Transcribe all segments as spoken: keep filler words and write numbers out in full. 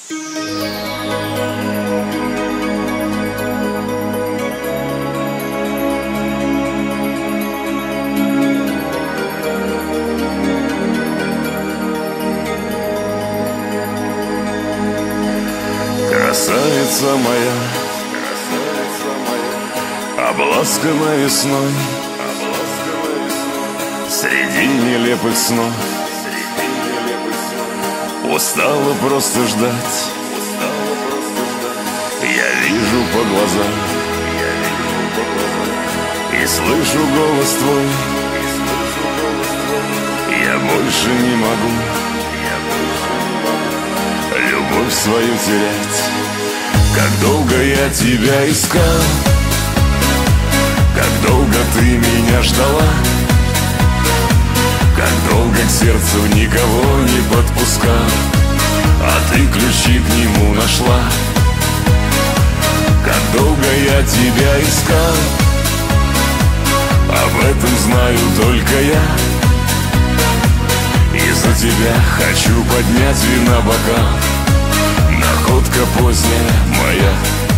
Красавица моя, обласканная весной, среди нелепых снов, устала просто ждать. Я вижу по глазам и слышу голос твой. Я больше не могу любовь свою терять. Как долго я тебя искал, как долго ты меня ждала, как долго к сердцу никого не подпускал, а ты ключи к нему нашла. Как долго я тебя искал, об этом знаю только я. И за тебя хочу поднять вина бокал. Находка поздняя моя.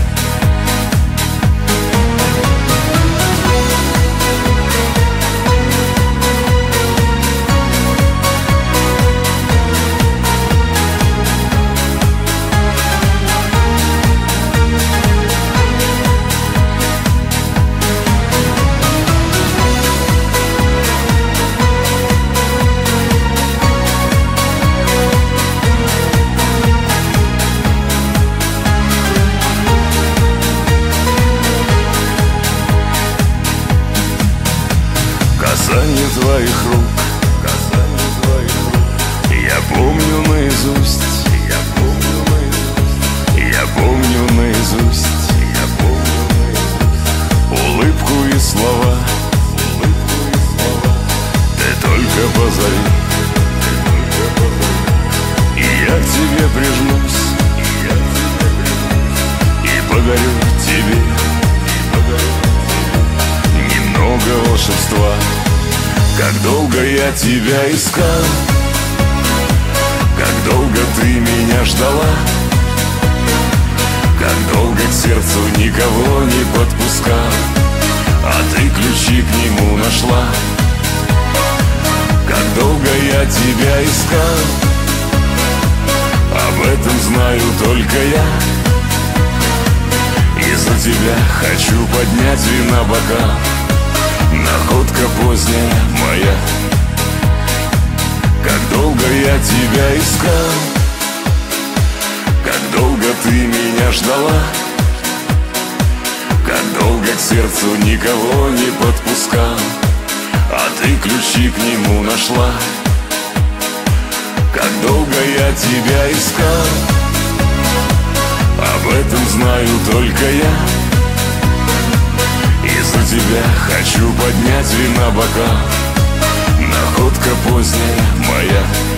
Касание твоих рук, касание твоих рук, я помню наизусть, я помню наизусть, я помню наизусть, я помню наизусть. Улыбку и слова, улыбку и слова, ты только позови, ты только позови. И я к тебе прижмусь, и я к тебе прижмусь, и подарю тебе, и подарю тебе немного волшебства. Как долго я тебя искал, как долго ты меня ждала, как долго к сердцу никого не подпускал, а ты ключи к нему нашла. Как долго я тебя искал, об этом знаю только я. И за тебя хочу поднять вина бокал. Находка поздняя моя. Как долго я тебя искал, как долго ты меня ждала, как долго к сердцу никого не подпускал, а ты ключи к нему нашла. Как долго я тебя искал, об этом знаю только я. И за тебя хочу поднять вина бокал. Находка поздняя моя.